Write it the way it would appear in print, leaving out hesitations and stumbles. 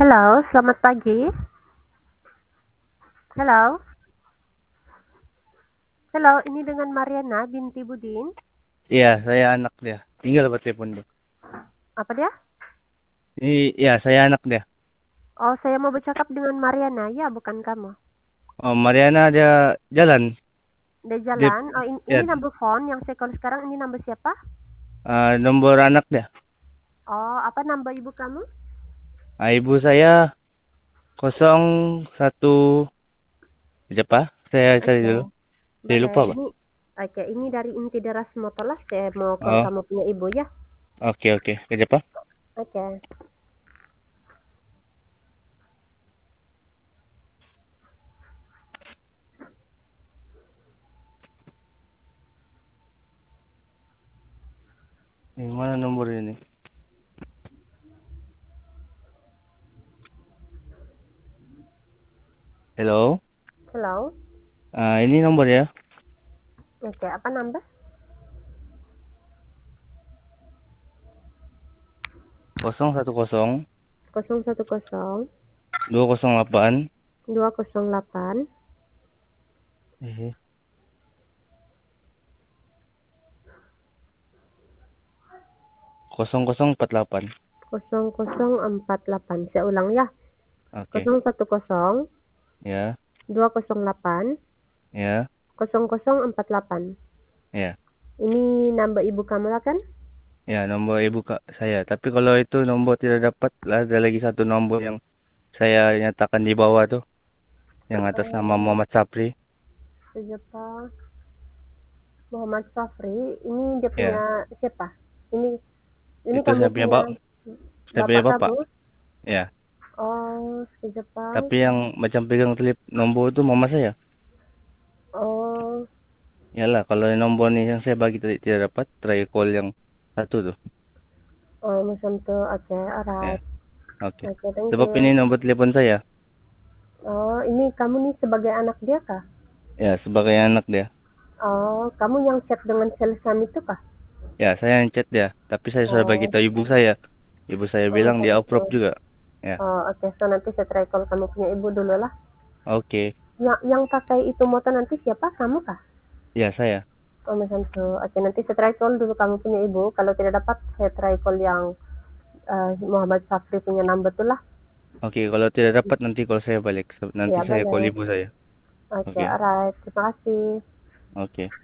Halo, selamat pagi. Halo, halo, ini dengan Mariana binti Budin. Iya, saya anak dia. Tinggal buat telepon dia. Apa dia? Ini, ya, saya anak dia. Oh, saya mau bercakap dengan Mariana. Ya, bukan kamu. Oh, Mariana dia jalan. Dia Dia, jalan. Oh, ini ya, number phone yang saya call sekarang. Ini number siapa? nomor anak dia. Oh, apa number ibu kamu? Ibu saya 01. Siapa? Saya cari Oke, dulu. Saya boleh. lupa, Pak. Ini dari inti deras Motolas. Saya mau call Oh, kamu punya ibu ya. oke. Siapa? Oke. Yang mana nomor ini? Hello? Hello. Ini nomor ya. Oke, apa number? 010 010 208. 208 Eh, 0048. 0048. Saya ulang ya. Oke. 010 Ya, 208 ya, 0048. ya. Ini nambah ibu kamu lah kan? Ya, nomor ibu kak saya. Tapi kalau itu nomor tidak dapat, ada lagi satu nomor yang saya nyatakan di bawah tuh, yang atas nama Oh, Muhammad Sapri. siapa? Muhammad Safri. Ini dia Ya, punya siapa? Ini ini itu kamu punya saya punya bapak bapak. kamu? Ya, Oh, siapa? tapi yang macam pegang nomor itu mama saya. Oh, Yalah, kalau nomor nih yang saya bagi tadi tidak dapat, try call yang satu tuh. oh macam tuh. Oke, Ya, alright. oke. Oke, thank Sebab ini you. nomor telepon saya. Oh, ini kamu nih sebagai anak dia kah? Ya, sebagai anak dia. Oh, kamu yang chat dengan sales kami itu kah? Ya, saya yang chat dia. Tapi saya sudah bagi Oh, tahu ibu saya. Ibu saya oh bilang macam dia itu. approve juga. Ya, Oh, oke. So nanti saya try call kamu punya ibu dulu lah. oke. Yang pakai itu motor nanti siapa? Kamu kah? Ya, saya. Oh, macam tu. Oke, nanti saya try call dulu kamu punya ibu. Kalau tidak dapat, saya try call yang Muhammad Safri punya number tu lah. Oke, kalau tidak dapat nanti kalau saya balik. Nanti Ya, saya call boleh. ibu saya. Oke, Oke, alright. Terima kasih. oke.